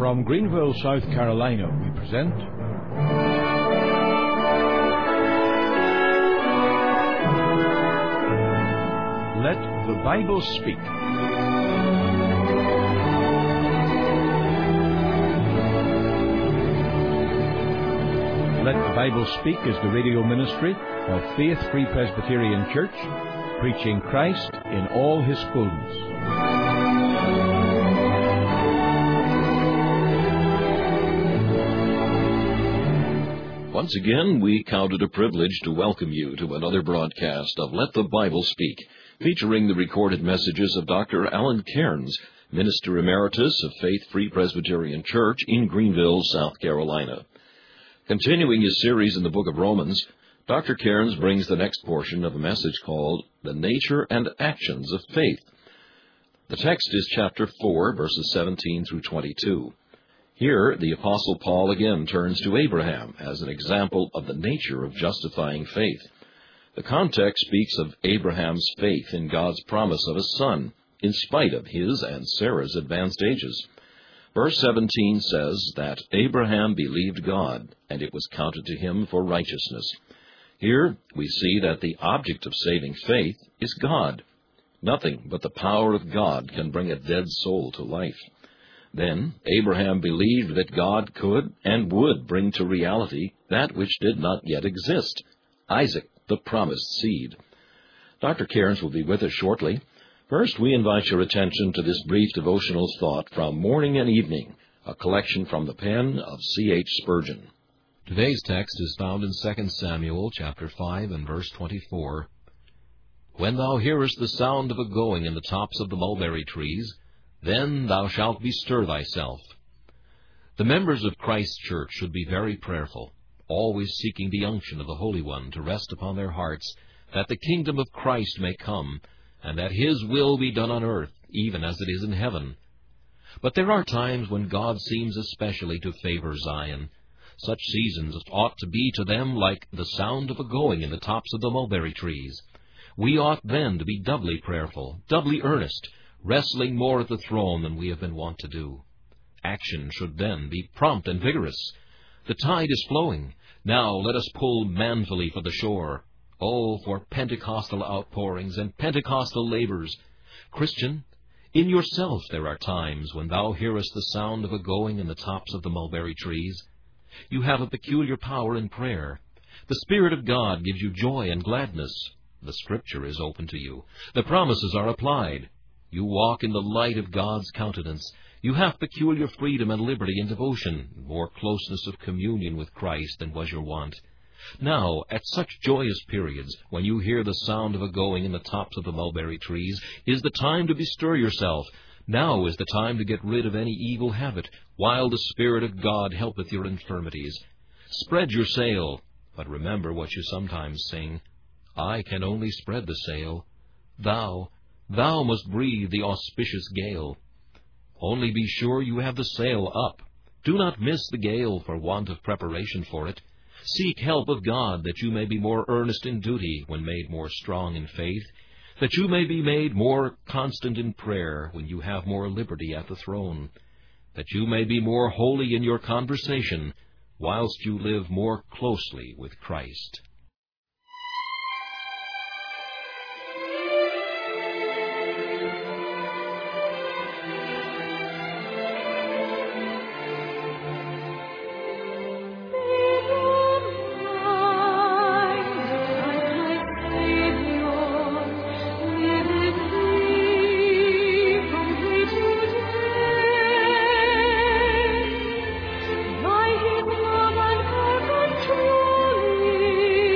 From Greenville, South Carolina, we present Let the Bible Speak. Let the Bible Speak is the radio ministry of Faith Free Presbyterian Church, preaching Christ in all His fullness. Once again, we count it a privilege to welcome you to another broadcast of Let the Bible Speak, featuring the recorded messages of Dr. Alan Cairns, Minister Emeritus of Faith Free Presbyterian Church in Greenville, South Carolina. Continuing his series in the book of Romans, Dr. Cairns brings the next portion of a message called The Nature and Actions of Faith. The text is chapter 4, verses 17 through 22. Here, the Apostle Paul again turns to Abraham as an example of the nature of justifying faith. The context speaks of Abraham's faith in God's promise of a son, in spite of his and Sarah's advanced ages. Verse 17 says that Abraham believed God, and it was counted to him for righteousness. Here we see that the object of saving faith is God. Nothing but the power of God can bring a dead soul to life. Then Abraham believed that God could and would bring to reality that which did not yet exist, Isaac, the promised seed. Dr. Cairns will be with us shortly. First, we invite your attention to this brief devotional thought from Morning and Evening, a collection from the pen of C.H. Spurgeon. Today's text is found in 2 Samuel chapter 5 and verse 24. When thou hearest the sound of a going in the tops of the mulberry trees, then thou shalt bestir thyself. The members of Christ's church should be very prayerful, always seeking the unction of the Holy One to rest upon their hearts, that the kingdom of Christ may come, and that His will be done on earth, even as it is in heaven. But there are times when God seems especially to favor Zion. Such seasons ought to be to them like the sound of a going in the tops of the mulberry trees. We ought then to be doubly prayerful, doubly earnest, wrestling more at the throne than we have been wont to do. Action should then be prompt and vigorous. The tide is flowing. Now let us pull manfully for the shore. Oh, for Pentecostal outpourings and Pentecostal labors! Christian, in yourself there are times when thou hearest the sound of a going in the tops of the mulberry trees. You have a peculiar power in prayer. The Spirit of God gives you joy and gladness. The Scripture is open to you. The promises are applied. You walk in the light of God's countenance. You have peculiar freedom and liberty in devotion, more closeness of communion with Christ than was your wont. Now, at such joyous periods, when you hear the sound of a going in the tops of the mulberry trees, is the time to bestir yourself. Now is the time to get rid of any evil habit, while the Spirit of God helpeth your infirmities. Spread your sail, but remember what you sometimes sing. I can only spread the sail. Thou must breathe the auspicious gale. Only be sure you have the sail up. Do not miss the gale for want of preparation for it. Seek help of God, that you may be more earnest in duty when made more strong in faith, that you may be made more constant in prayer when you have more liberty at the throne, that you may be more holy in your conversation whilst you live more closely with Christ. Thy hymn and her controlling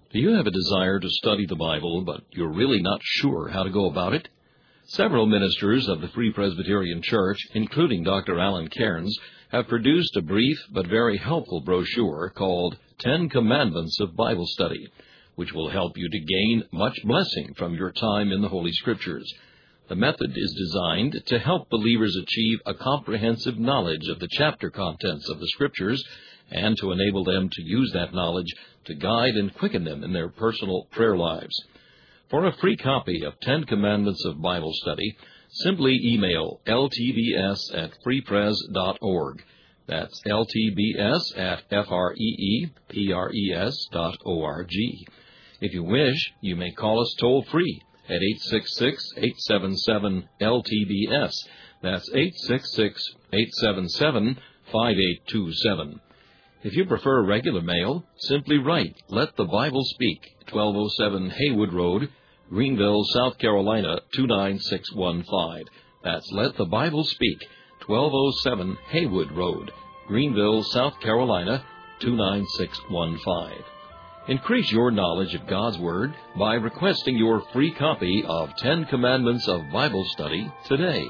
Do you have a desire to study the Bible, but you're really not sure how to go about it? Several ministers of the Free Presbyterian Church, including Dr. Alan Cairns, have produced a brief but very helpful brochure called 10 Commandments of Bible Study, which will help you to gain much blessing from your time in the Holy Scriptures. The method is designed to help believers achieve a comprehensive knowledge of the chapter contents of the Scriptures and to enable them to use that knowledge to guide and quicken them in their personal prayer lives. For a free copy of 10 Commandments of Bible Study, simply email ltbs@freepres.org. That's ltbs@freepres.org. If you wish, you may call us toll-free at 866-877-LTBS. That's 866-877-5827. If you prefer regular mail, simply write Let the Bible Speak, 1207 Haywood Road, Greenville, South Carolina, 29615. That's Let the Bible Speak, 1207 Haywood Road, Greenville, South Carolina, 29615. Increase your knowledge of God's Word by requesting your free copy of 10 Commandments of Bible Study today.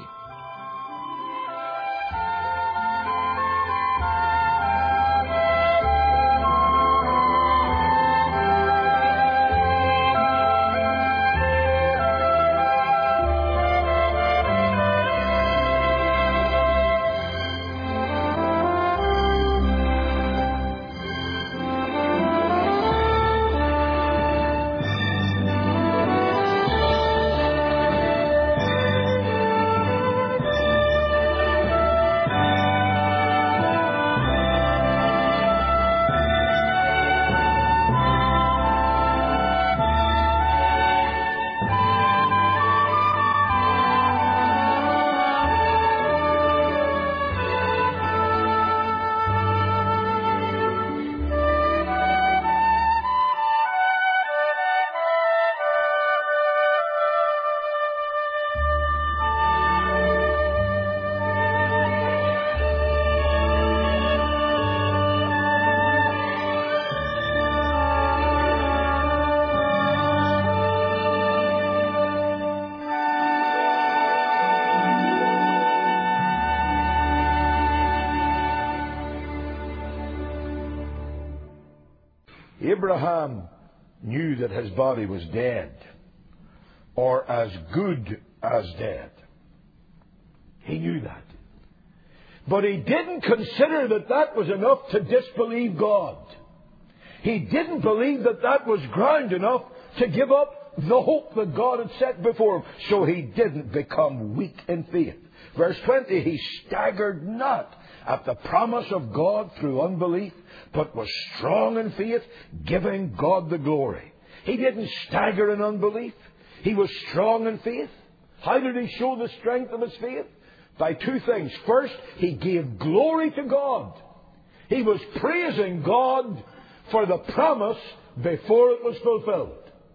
Abraham knew that his body was dead, or as good as dead. He knew that. But he didn't consider that that was enough to disbelieve God. He didn't believe that that was ground enough to give up the hope that God had set before him. So he didn't become weak in faith. Verse 20, he staggered not at the promise of God through unbelief, but was strong in faith, giving God the glory. He didn't stagger in unbelief. He was strong in faith. How did he show the strength of his faith? By two things. First, he gave glory to God. He was praising God for the promise before it was fulfilled.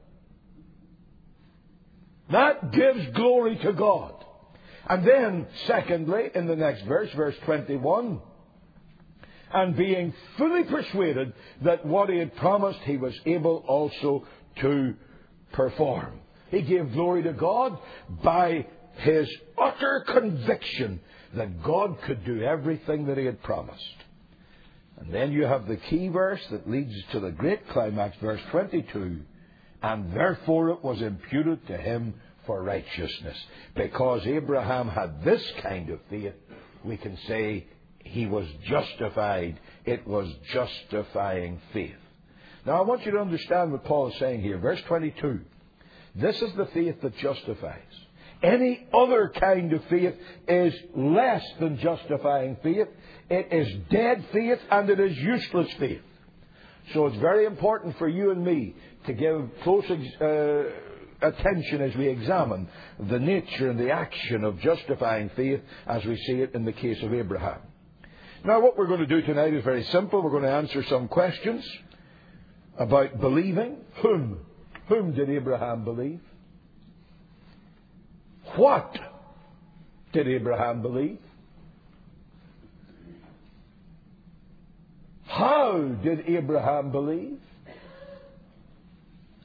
That gives glory to God. And then, secondly, in the next verse, verse 21, and being fully persuaded that what he had promised he was able also to perform. He gave glory to God by his utter conviction that God could do everything that he had promised. And then you have the key verse that leads to the great climax, verse 22, and therefore it was imputed to him for righteousness. Because Abraham had this kind of faith, we can say he was justified. It was justifying faith. Now I want you to understand what Paul is saying here. Verse 22. This is the faith that justifies. Any other kind of faith is less than justifying faith. It is dead faith and it is useless faith. So it's very important for you and me to give close attention as we examine the nature and the action of justifying faith as we see it in the case of Abraham. Now what we're going to do tonight is very simple. We're going to answer some questions about believing. Whom did Abraham believe? What did Abraham believe? How did Abraham believe?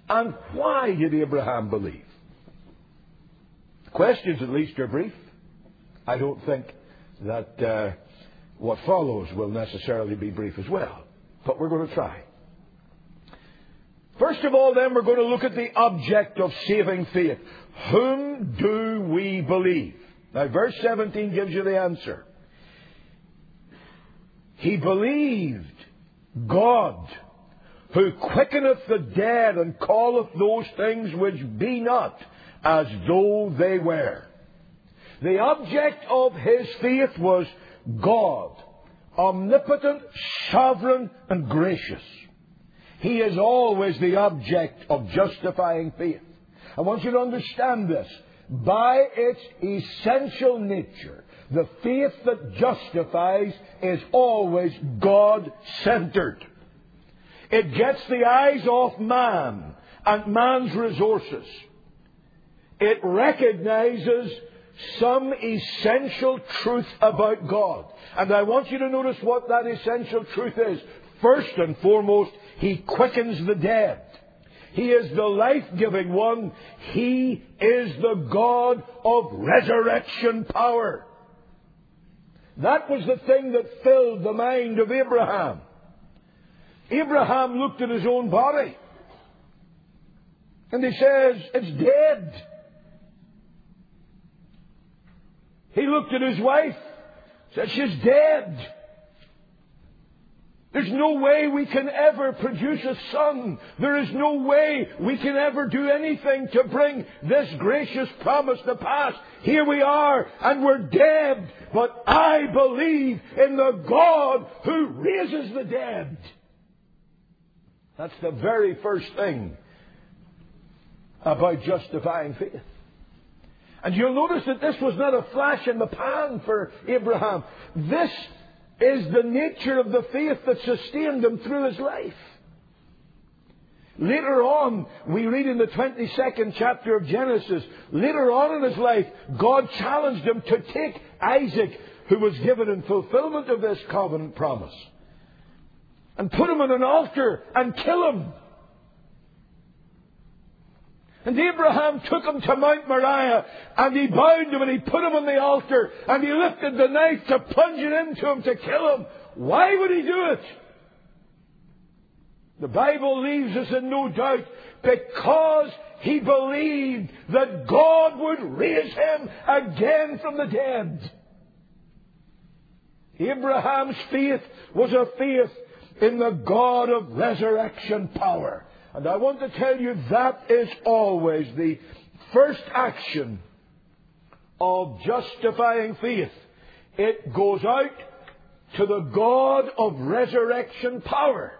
And why did Abraham believe? The questions, at least, are brief. I don't think that what follows will necessarily be brief as well. But we're going to try. First of all, then, we're going to look at the object of saving faith. Whom do we believe? Now, verse 17 gives you the answer. He believed God, who quickeneth the dead and calleth those things which be not as though they were. The object of his faith was God, omnipotent, sovereign, and gracious. He is always the object of justifying faith. I want you to understand this. By its essential nature, the faith that justifies is always God-centered. It gets the eyes off man and man's resources. It recognizes some essential truth about God. And I want you to notice what that essential truth is. First and foremost, He quickens the dead. He is the life-giving one. He is the God of resurrection power. That was the thing that filled the mind of Abraham. Abraham looked at his own body. And he says, it's dead. He looked at his wife. Said, she's dead. There's no way we can ever produce a son. There is no way we can ever do anything to bring this gracious promise to pass. Here we are, and we're dead. But I believe in the God who raises the dead. That's the very first thing about justifying faith. And you'll notice that this was not a flash in the pan for Abraham. This is the nature of the faith that sustained him through his life. Later on, we read in the 22nd chapter of Genesis, later on in his life, God challenged him to take Isaac, who was given in fulfillment of this covenant promise, and put him on an altar and kill him. And Abraham took him to Mount Moriah, and he bound him and he put him on the altar, and he lifted the knife to plunge it into him to kill him. Why would he do it? The Bible leaves us in no doubt, because he believed that God would raise him again from the dead. Abraham's faith was a faith in the God of resurrection power. And I want to tell you that is always the first action of justifying faith. It goes out to the God of resurrection power.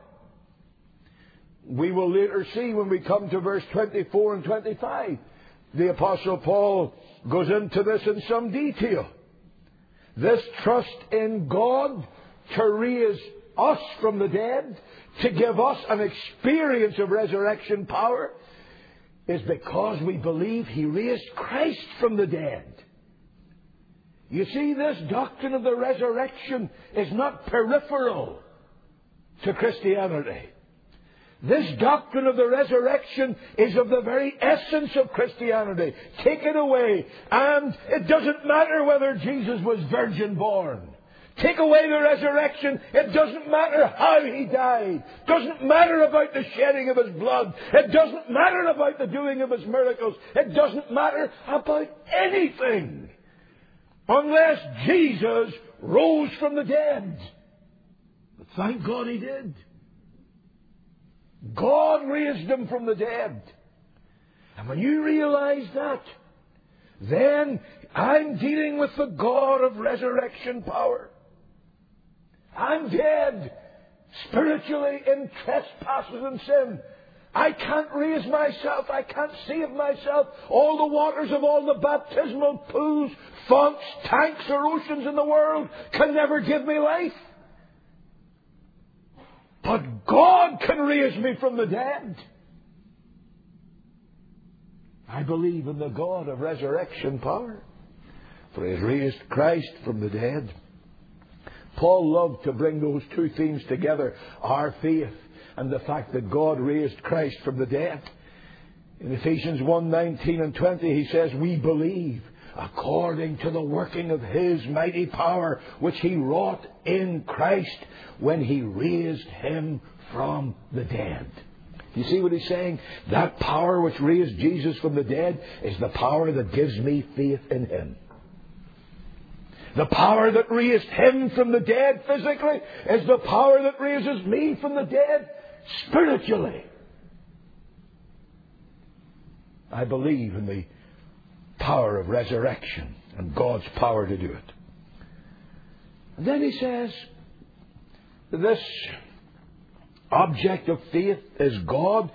We will later see when we come to verse 24 and 25. The Apostle Paul goes into this in some detail. This trust in God to raise us from the dead, to give us an experience of resurrection power, is because we believe He raised Christ from the dead. You see, this doctrine of the resurrection is not peripheral to Christianity. This doctrine of the resurrection is of the very essence of Christianity. Take it away, and it doesn't matter whether Jesus was virgin born. Take away the resurrection, it doesn't matter how He died. It doesn't matter about the shedding of His blood. It doesn't matter about the doing of His miracles. It doesn't matter about anything unless Jesus rose from the dead. But thank God He did. God raised Him from the dead. And when you realize that, then I'm dealing with the God of resurrection power. I'm dead spiritually in trespasses and sin. I can't raise myself. I can't save myself. All the waters of all the baptismal pools, fonts, tanks or oceans in the world can never give me life. But God can raise me from the dead. I believe in the God of resurrection power, for He has raised Christ from the dead. Paul loved to bring those two themes together, our faith and the fact that God raised Christ from the dead. In Ephesians 1:19 and 20 he says, we believe according to the working of His mighty power, which He wrought in Christ when He raised Him from the dead. You see what he's saying? That power which raised Jesus from the dead is the power that gives me faith in Him. The power that raised Him from the dead physically is the power that raises me from the dead spiritually. I believe in the power of resurrection and God's power to do it. And then he says, this object of faith is God,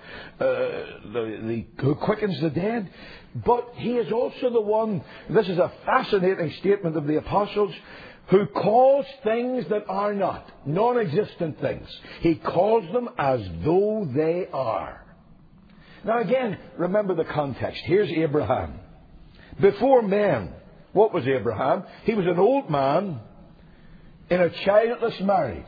who quickens the dead. But He is also the one, this is a fascinating statement of the apostles, who calls things that are not, non-existent things. He calls them as though they are. Now again, remember the context. Here's Abraham. Before men, what was Abraham? He was an old man in a childless marriage.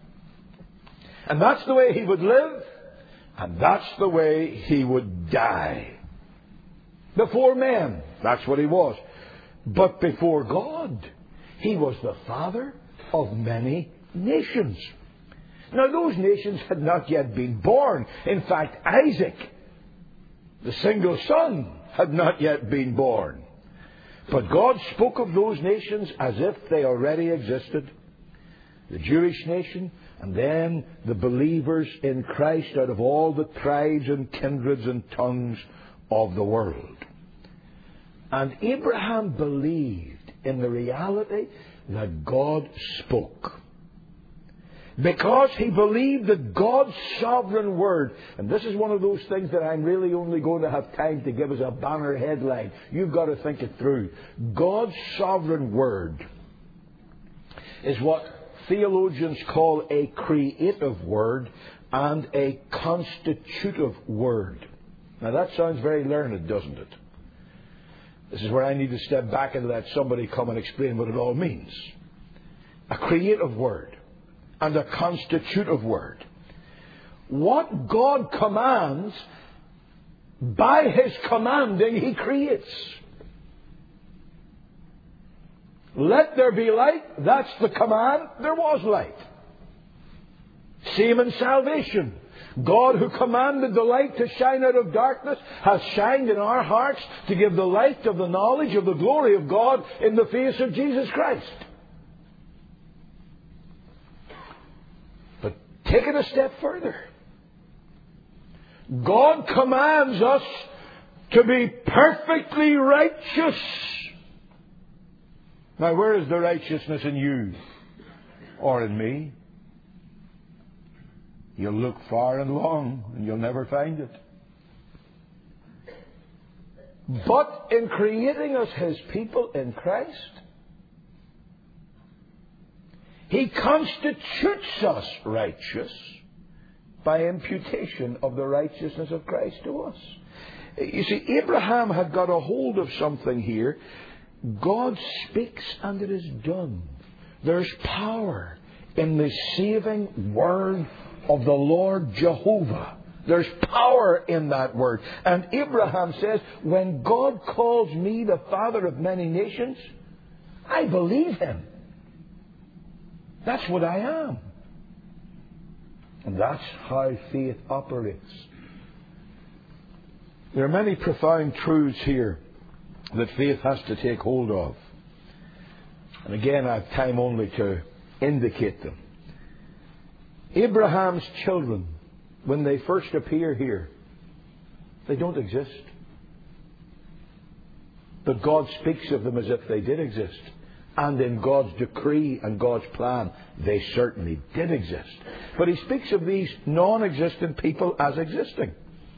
And that's the way he would live, and that's the way he would die. Before men, that's what he was. But before God, he was the father of many nations. Now those nations had not yet been born. In fact, Isaac, the single son, had not yet been born. But God spoke of those nations as if they already existed. The Jewish nation, and then the believers in Christ out of all the tribes and kindreds and tongues of the world. And Abraham believed in the reality that God spoke. Because he believed that God's sovereign word, and this is one of those things that I'm really only going to have time to give as a banner headline. You've got to think it through. God's sovereign word is what theologians call a creative word and a constitutive word. Now that sounds very learned, doesn't it? This is where I need to step back and let somebody come and explain what it all means. A creative word and a constitutive word. What God commands, by His commanding, He creates. Let there be light, that's the command, there was light. Same in salvation. God, who commanded the light to shine out of darkness, has shined in our hearts to give the light of the knowledge of the glory of God in the face of Jesus Christ. But take it a step further. God commands us to be perfectly righteous. Now, where is the righteousness in you or in me? You'll look far and long and you'll never find it. But in creating us His people in Christ, He constitutes us righteous by imputation of the righteousness of Christ to us. You see, Abraham had got a hold of something here. God speaks and it is done. There's power in the saving word of the Lord Jehovah. There's power in that word. And Abraham says, when God calls me the father of many nations, I believe Him. That's what I am. And that's how faith operates. There are many profound truths here that faith has to take hold of. And again, I have time only to indicate them. Abraham's children, when they first appear here, they don't exist. But God speaks of them as if they did exist. And in God's decree and God's plan, they certainly did exist. But He speaks of these non-existent people as existing.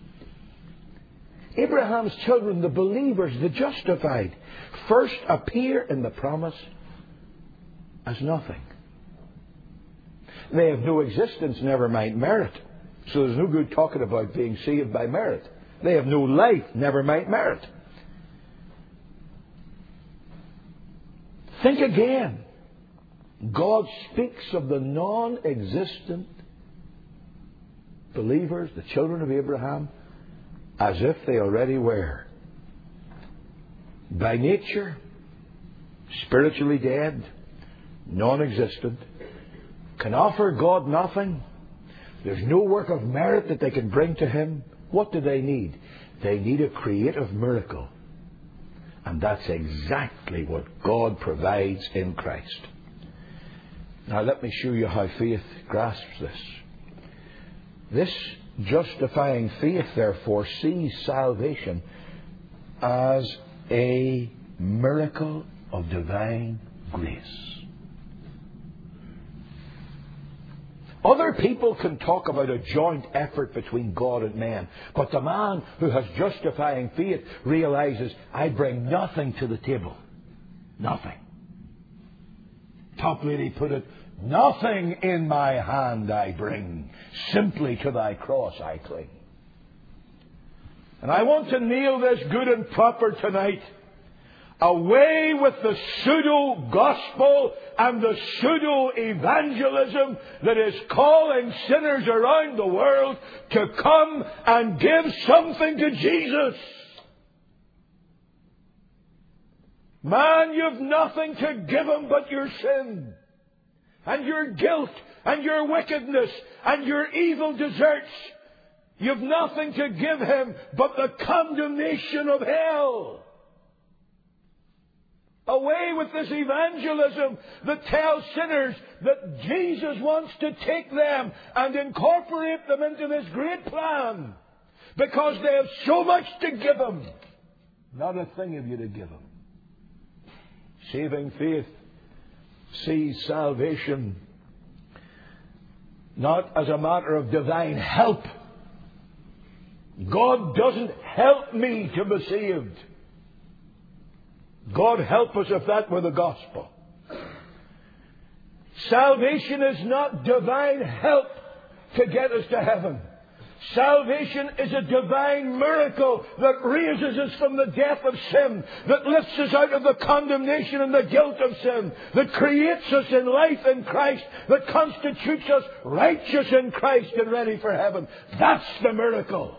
Abraham's children, the believers, the justified, first appear in the promise as nothing. They have no existence, never mind merit. So there's no good talking about being saved by merit. They have no life, never mind merit. Think again. God speaks of the non-existent believers, the children of Abraham, as if they already were. By nature, spiritually dead, non-existent, can offer God nothing. There's no work of merit that they can bring to Him. What do they need? They need a creative miracle. And that's exactly what God provides in Christ. Now let me show you how faith grasps this. This justifying faith, therefore, sees salvation as a miracle of divine grace. Other people can talk about a joint effort between God and man, but the man who has justifying faith realizes, I bring nothing to the table. Nothing. Top lady put it, nothing in my hand I bring, simply to thy cross I cling. And I want to nail this good and proper tonight. Away with the pseudo-gospel and the pseudo-evangelism that is calling sinners around the world to come and give something to Jesus. Man, you've nothing to give Him but your sin and your guilt and your wickedness and your evil deserts. You've nothing to give Him but the condemnation of hell. Away with this evangelism that tells sinners that Jesus wants to take them and incorporate them into this great plan because they have so much to give Him. Not a thing have you to give Him. Saving faith sees salvation not as a matter of divine help. God doesn't help me to be saved. God help us if that were the gospel. Salvation is not divine help to get us to heaven. Salvation is a divine miracle that raises us from the death of sin, that lifts us out of the condemnation and the guilt of sin, that creates us in life in Christ, that constitutes us righteous in Christ and ready for heaven. That's the miracle.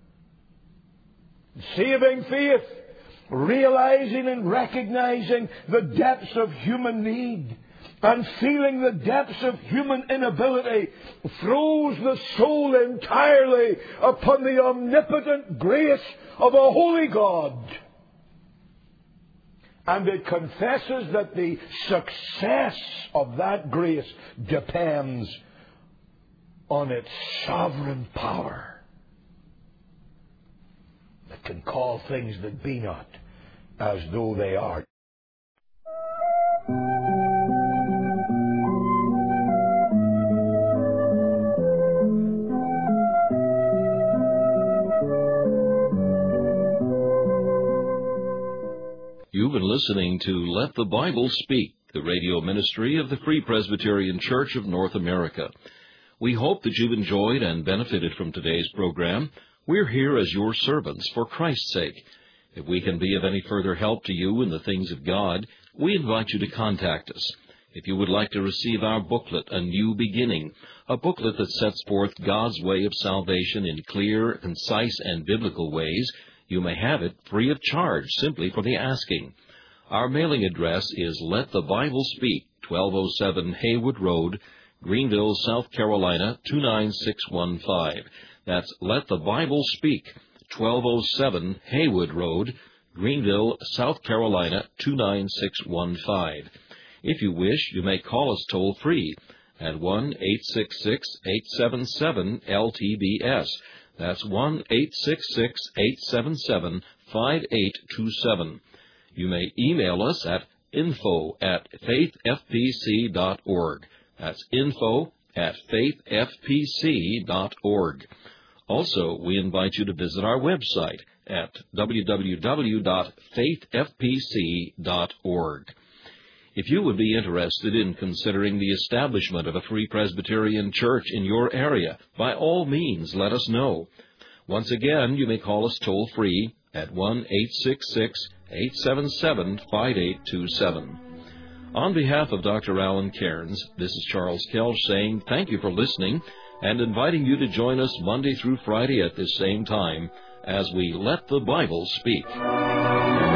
Saving faith, realizing and recognizing the depths of human need and feeling the depths of human inability, throws the soul entirely upon the omnipotent grace of a holy God. And it confesses that the success of that grace depends on its sovereign power that can call things that be not as though they are. You've been listening to Let the Bible Speak, the radio ministry of the Free Presbyterian Church of North America. We hope that you've enjoyed and benefited from today's program. We're here as your servants for Christ's sake. If we can be of any further help to you in the things of God, we invite you to contact us. If you would like to receive our booklet, A New Beginning, a booklet that sets forth God's way of salvation in clear, concise, and biblical ways, you may have it free of charge, simply for the asking. Our mailing address is Let the Bible Speak, 1207 Haywood Road, Greenville, South Carolina, 29615. That's Let the Bible Speak, 1207 Haywood Road, Greenville, South Carolina, 29615. If you wish, you may call us toll-free at 1-866-877-LTBS. That's 1-866-877-5827. You may email us at info@faithfpc.org. That's info@faithfpc.org. Also, we invite you to visit our website at www.faithfpc.org. If you would be interested in considering the establishment of a Free Presbyterian Church in your area, by all means, let us know. Once again, you may call us toll-free at 1-866-877-5827. On behalf of Dr. Alan Cairns, this is Charles Kelch saying thank you for listening and inviting you to join us Monday through Friday at this same time as we let the Bible speak.